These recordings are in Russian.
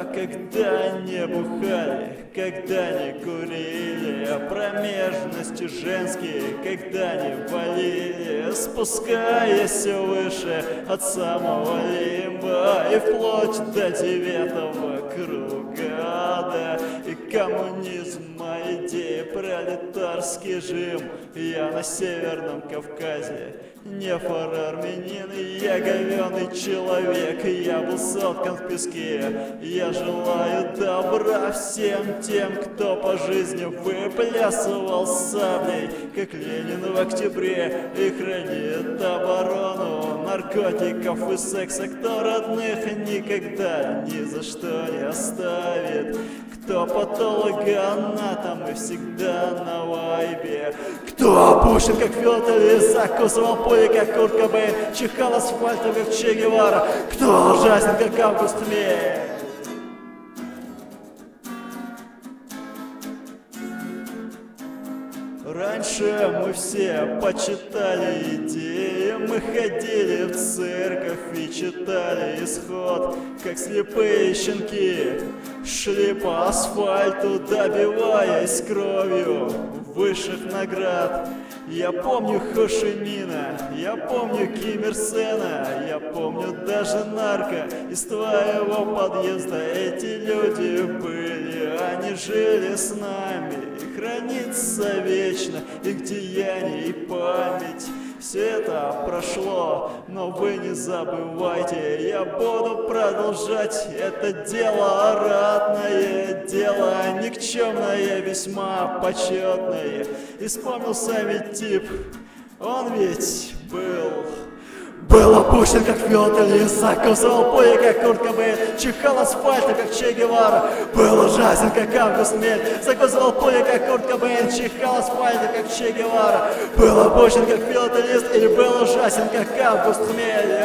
когда не бухали, когда не курили, промежности женские, когда не болели, спускаясь все выше от самого лимба и вплоть до 9-го круга ада. И коммунизм, моя идея, пролетарский жим. Я на Северном Кавказе, не армянин, я говёный человек, я был соткан в песке. Я желаю добра всем тем, кто по жизни выплясывал саблей, как Ленин в октябре, и хранит оборону наркотиков и секса, кто родных никогда ни за что не оставит, кто патологоанатом и всегда на вайбе, кто опущен как фётель, закусывал пули как Курт Кобейн, чихал асфальтом как Че Гевара, кто ужасен как Август Мей. Раньше мы все почитали идеи, мы ходили в церковь и читали Исход, как слепые щенки, шли по асфальту, добиваясь кровью высших наград. Я помню Хо Ши Мина, я помню Ким Ир Сена, я помню даже нарко из твоего подъезда. Эти люди были, они жили с нами, и хранится вечно их деяния и память. Все это прошло, но вы не забывайте, я буду продолжать это дело, ратное дело, никчемное, весьма почетное. И вспомнился ведь тип, он ведь был опущен как фётель, закусывал пули как Курт Кобейн, чихал асфальта как Че Гевара, был ужасен как Август Мель, закусывал пули как Курт Кобейн, чихал асфальта как Че Гевара, был опущен как филателист или был ужасен как Август Хмель.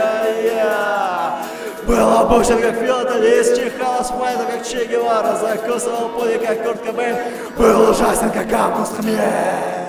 Был опущен как филателист, чихал асфальта как Че Гевара, закусывал пули как Курт Кобейн, был ужасен как Август Хмель.